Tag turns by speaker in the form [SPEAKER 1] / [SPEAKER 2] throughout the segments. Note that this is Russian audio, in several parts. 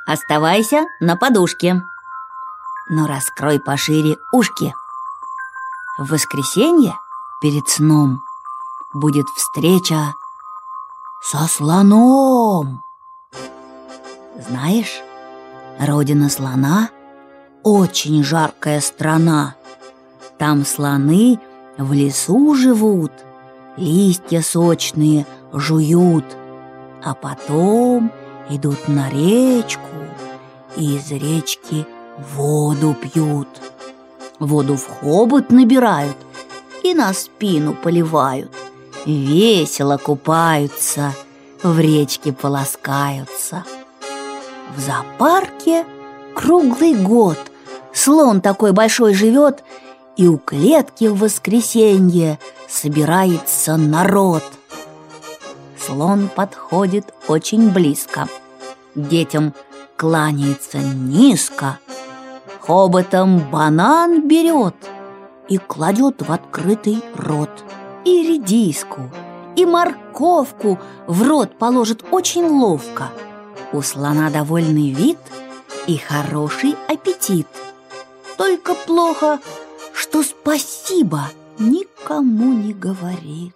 [SPEAKER 1] Оставайся на подушке, но раскрой пошире ушки. В воскресенье перед сном будет встреча со слоном. Знаешь, родина слона — очень жаркая страна. Там слоны в лесу живут, листья сочные жуют, а потом идут на речку и из речки воду пьют. Воду в хобот набирают и на спину поливают. Весело купаются, в речке полоскаются. В зоопарке круглый год слон такой большой живет, и у клетки в воскресенье собирается народ. Слон подходит очень близко, детям кланяется низко, хоботом банан берет и кладет в открытый рот. И редиску, и морковку в рот положит очень ловко. У слона довольный вид и хороший аппетит. Только плохо, что спасибо никому не говорит.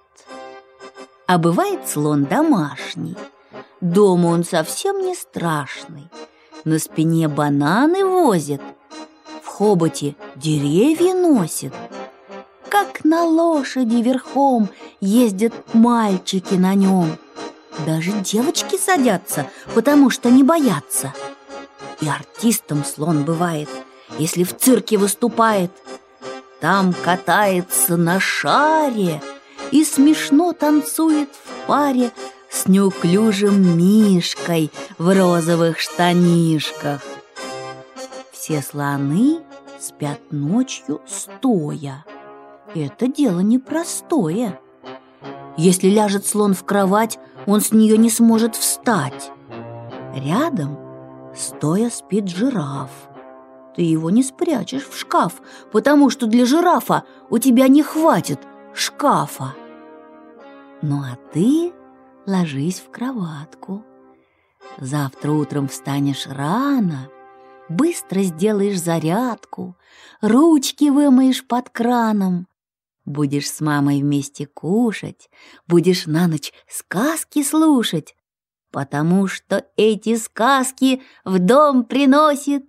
[SPEAKER 1] А бывает слон домашний. Дома он совсем не страшный. На спине бананы возит, в хоботе деревья носит. Как на лошади верхом ездят мальчики на нем. Даже девочки садятся, потому что не боятся. И артистом слон бывает, если в цирке выступает. Там катается на шаре и смешно танцует в паре с неуклюжим мишкой в розовых штанишках. Все слоны спят ночью стоя. Это дело непростое. Если ляжет слон в кровать, он с нее не сможет встать. Рядом стоя спит жираф. Ты его не спрячешь в шкаф, потому что для жирафа у тебя не хватит шкафа. Ну а ты ложись в кроватку. Завтра утром встанешь рано, быстро сделаешь зарядку, ручки вымоешь под краном. Будешь с мамой вместе кушать, будешь на ночь сказки слушать, потому что эти сказки в дом приносит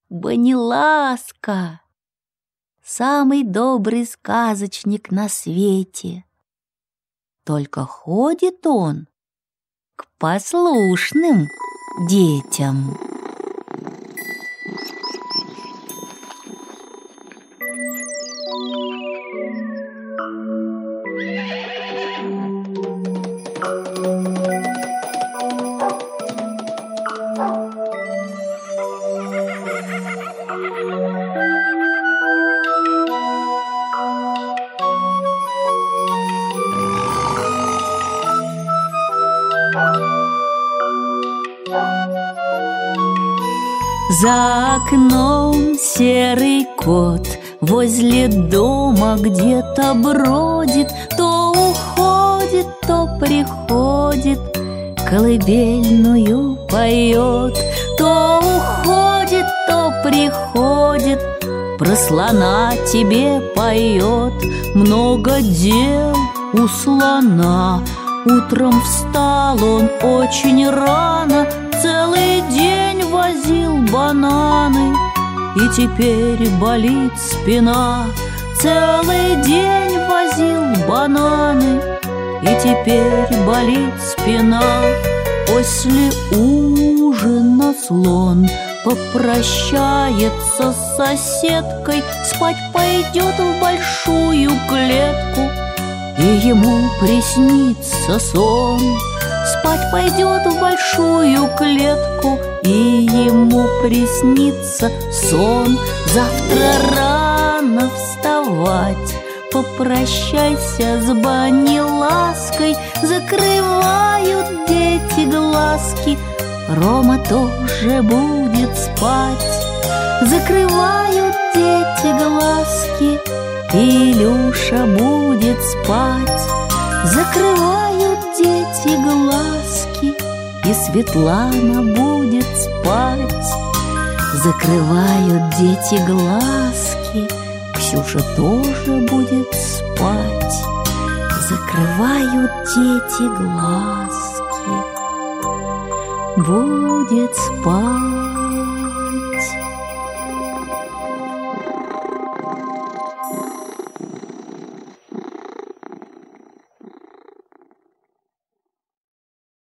[SPEAKER 1] Баниласка, самый добрый сказочник на свете. Только ходит он к послушным детям.
[SPEAKER 2] За окном серый кот возле дома где-то бродит, то уходит, то приходит, колыбельную поет, то уходит, то приходит, про слона тебе поет. Много дел у слона, утром встал он очень рано, целый день возил бананы, и теперь болит спина. Целый день возил бананы, и теперь болит спина. После ужина слон попрощается с соседкой, спать пойдет в большую клетку, и ему приснится сон. Спать пойдет в большую клетку, и ему приснится сон. Завтра рано вставать, попрощайся с Банилаской. Закрывают дети глазки, Рома тоже будет спать. Закрывают дети глазки, Илюша будет спать. Закрывают дети глазки,
[SPEAKER 1] и Светлана будет спать. Закрывают дети глазки, Ксюша тоже будет спать. Закрывают дети глазки, будет спать.